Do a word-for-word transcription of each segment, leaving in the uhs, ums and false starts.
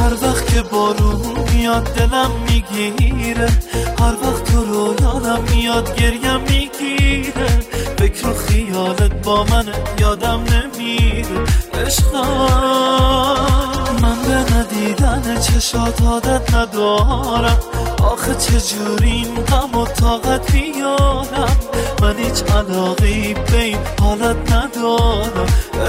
هر وقت که بارون میاد دلم میگیره، هر وقت تو رو یادم میاد گریم میگیره، فکر و خیالت با من یادم نمیره. عشقم من به ندیدن چشات عادت ندارم، آخه چجوری این غم و طاقت بیارم، من هیچ علاقی به این حالت ندارم.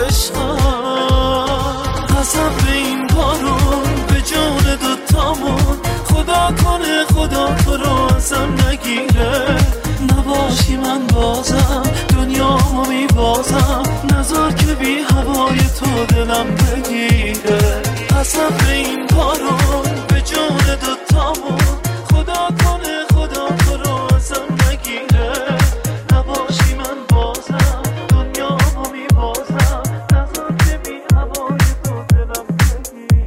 عشقم قسم به این بارون به جان دوتامون، خدا کنه خدا تو رو ازم نگیره، نباشی من بازم دنیامو میبازم، نذار که بی هوای تو دلم بگیره. قسم به این بارون به جان دوتامون، خدا کنه خدا تو رو ازم نگیره، نباشی من بازم دنیامو میبازم، نذار که بی هوای تو دلم بگیره.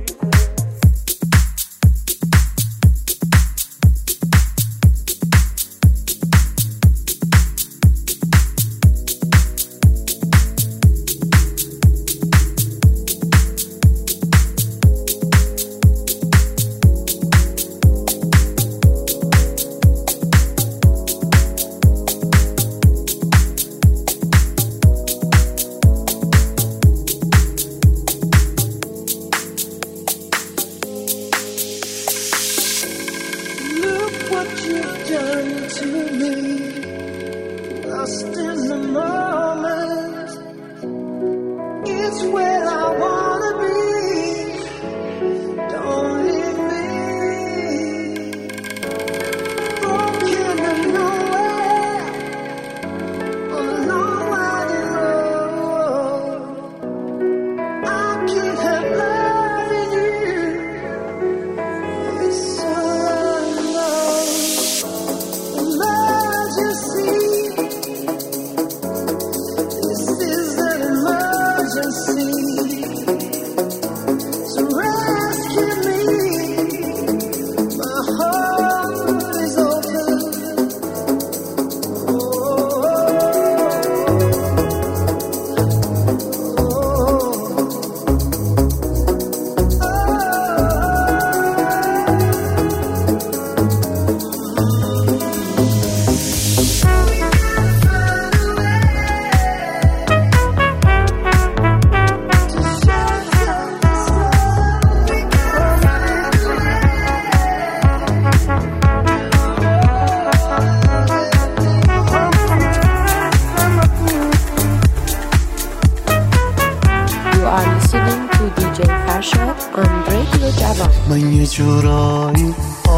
من یه جورایی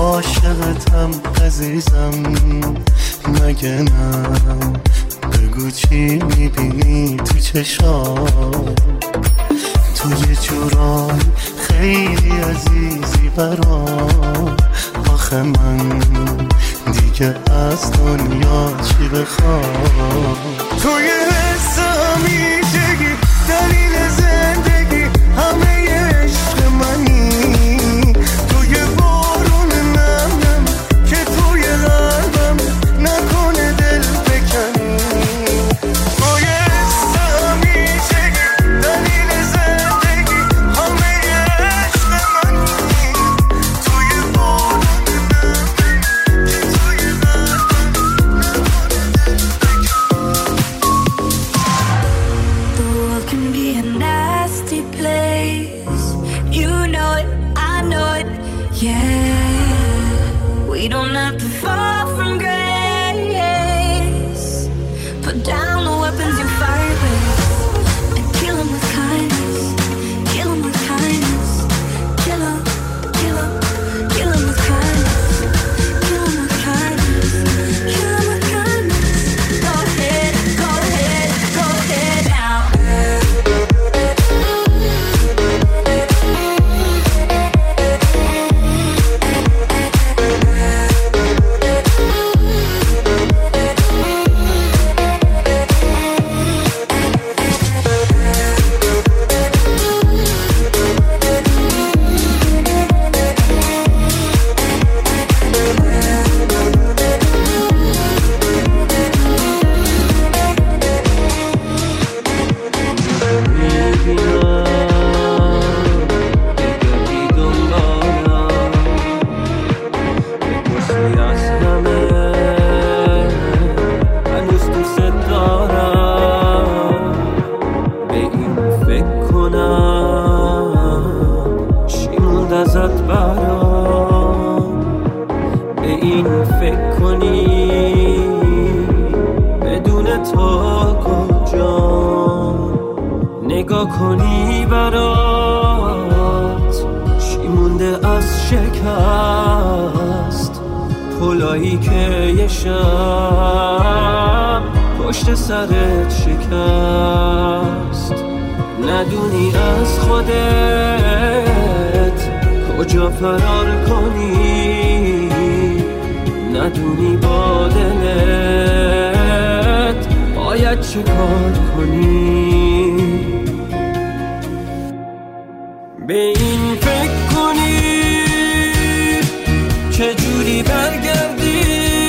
عاشقتم عزیزم، مگه نه؟ بگو چی میبینی تو چشام، تو یه جورایی خیلی عزیزی برام، آخه من دیگه از دنیا چی بخوام؟ تو یه حس همیشگی دلیل زندگی، همه عشق منی، توی بارون نم نم که توی قلبم نکنه دل بکنی. توی حس همیشگی دلیل زندگی، همه عشق منی، توی بارون نم نم که توی قلبم نکنه دل بکنی. The world can be a nasty place, you know it, I know it, yeah. We don't have to fall from grace. Put down the weapons you fight with and kill 'em with kindness. Kill 'em with kindness. Kill 'em, kill 'em, kill 'em with kindness. Kill 'em with kindness. Kill 'em with kindness. Go ahead, go ahead, go ahead now. نگاه کنی برات چی مونده از شکست، پلایی که یه شب پشت سرت شکست. ندونی از خودت کجا فرار کنی، ندونی با دلت باید چه کار کنی. به این فکر کنی چجوری برگردی،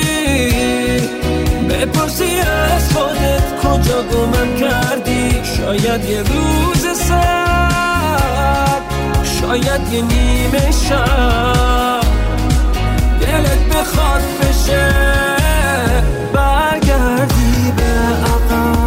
بپرسی از خودت کجا گمم کردی. شاید یه روز سر، شاید یه نیمه شب دلت بخواد بشه برگردی به عقب.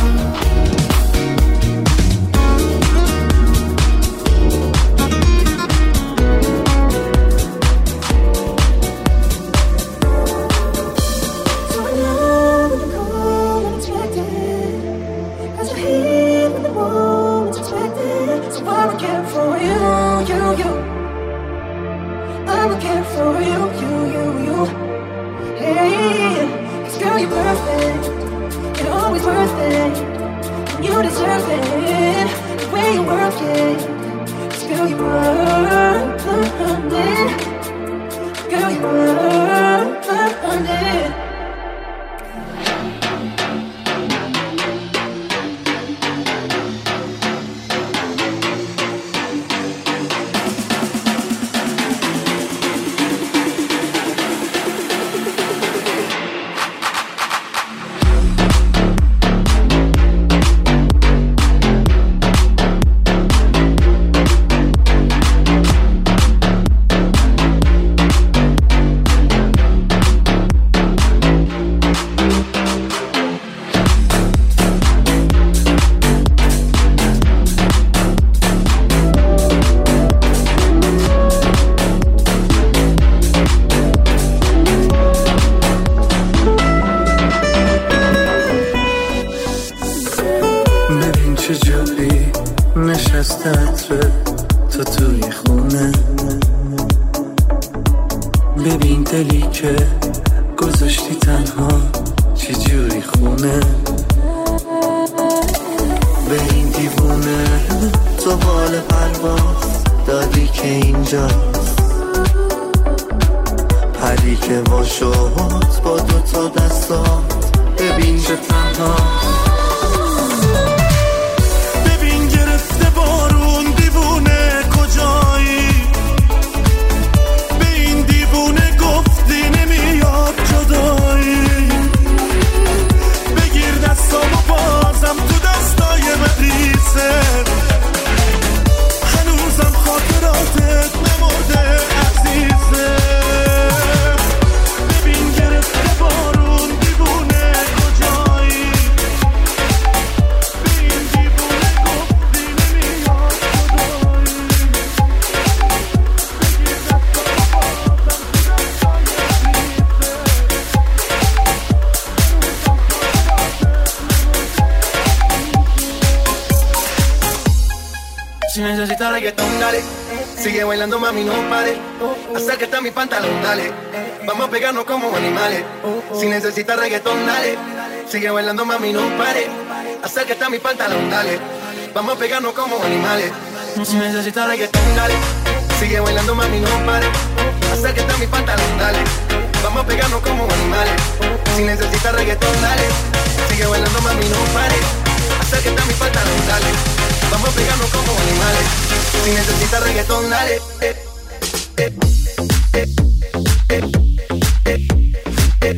Sigue bailando, mami, no pare. Acércate a mi pantalón, dale. Vamos a pegarnos como animales. Si necesitas reggaetón, dale. Sigue bailando, mami, no pare. Acércate a mi pantalón, dale. Vamos a pegarnos como animales. Si necesitas reggaetón, dale. Sigue bailando, mami, no pare. Acércate a mi pantalón, dale. Vamos a pegarnos como animales. Si necesitas reggaetón, dale. Sigue bailando, mami, no pare. Acércate a mi pantalón, dale. Vamos a pegarnos como animales. Si necesitas reggaetón, dale. Eh, eh, eh, eh, eh, eh, eh,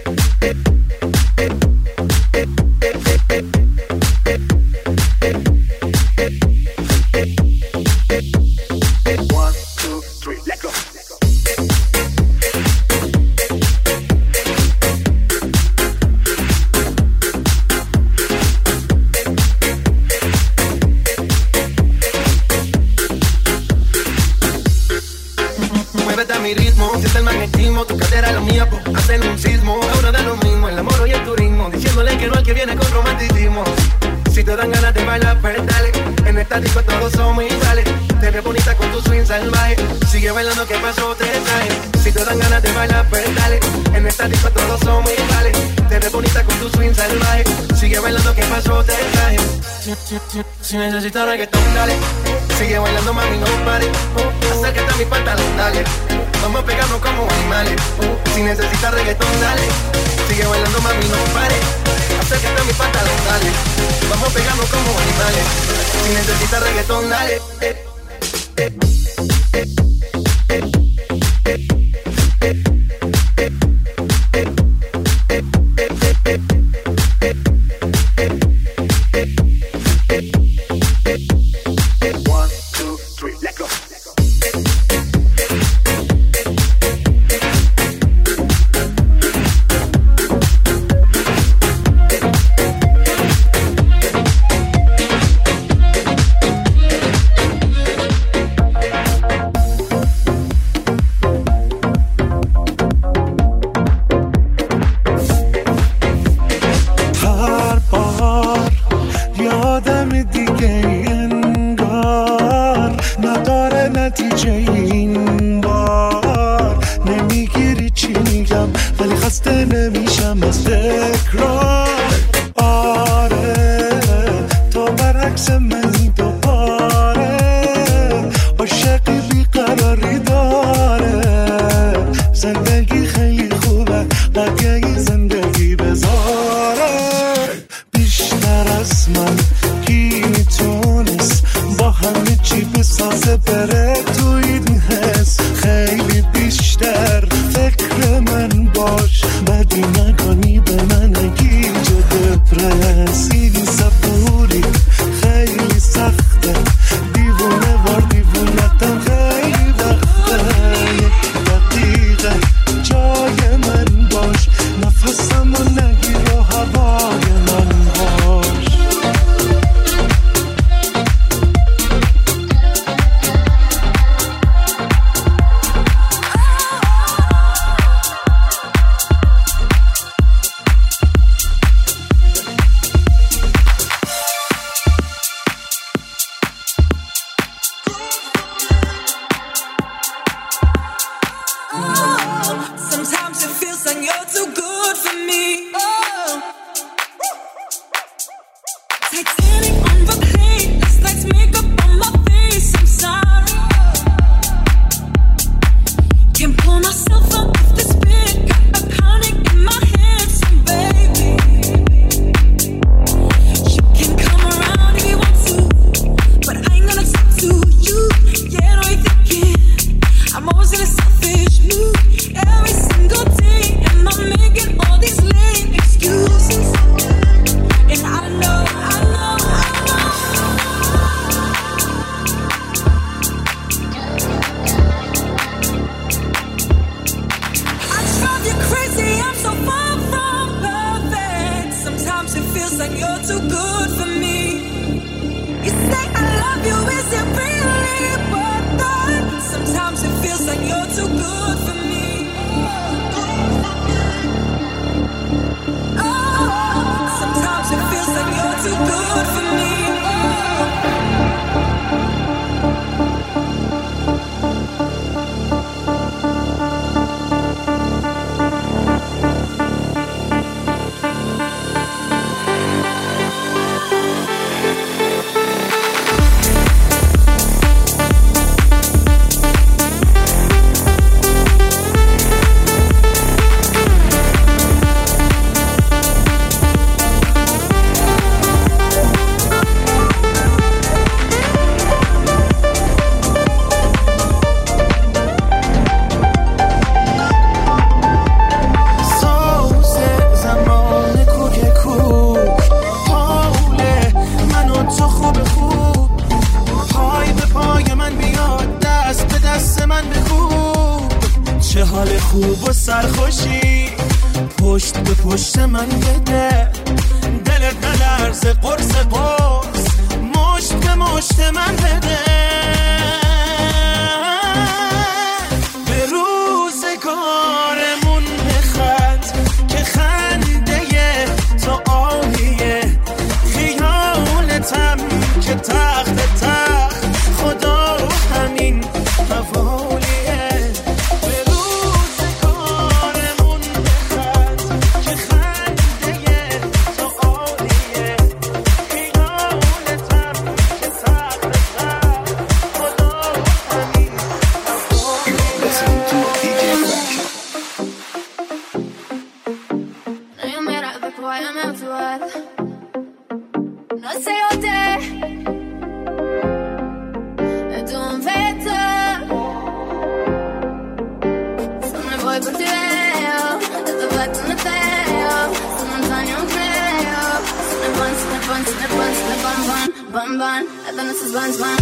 siente el magnetismo, tu cadera la mía, pues hacen un sismo. Ahora da lo mismo, el amor y el turismo, diciéndole que no al que viene con romanticismo. Si te dan ganas de bailar, pues dale. En esta disco todos somos iguales. Te ves bonita con tu swing salvaje. Sigue bailando, ¿qué pasó? Te traje. Si te dan ganas de bailar, pues dale. En esta disco todos somos iguales. Te ves bonita con tu swing salvaje. Sigue bailando, ¿qué pasó? Te traje. Si necesitas reggaetón, dale. Sigue bailando, mami, no pare. Acércate a mi pantalón, dale. Vamos a pegarnos como animales. Si necesitas reggaetón, dale. Sigue bailando, mami, no pare. Acércate a mi pantalón, dale. Vamos a pegarnos como animales. Si necesitas reggaetón, dale. Eh, eh, eh, eh, eh, eh, eh, one, two, three, let go. خوب و سرخوشی پشت به پشت من بده، دلت نلرزه قرص قرص مشت به مشت من بده. به روزگارمون بخند که خنده تو عالیه، خیالتم که تخت te e tu non vedo se me vuoi per te e tu vai con te se non sai non creo se ne van se ne van se ne van se ne van van van van e dan se van van.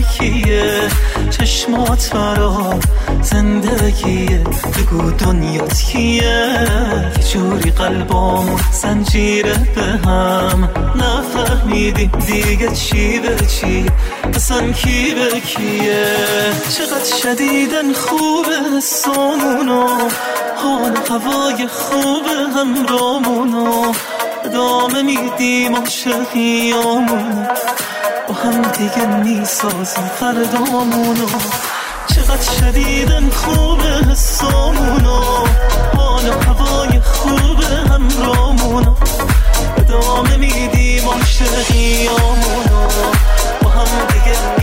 کیه چشمات برا زندگیه بگو دنیات کیه یه جوری قلبامون زنجیره به هم نفهمیدیم دیگه چی به چی اصلا کی به کیه چقدر شدیدن خوبه حسامونو حال هوای خوبه همرامونو ادامه میدیم عاشقیامونو با هم دیگه میسازیم فردامونو چقدر شدیدن خوبه حسامونو حال هوای خوبه همرامونو ادامه میدیم عاشقیامونو با هم دیگه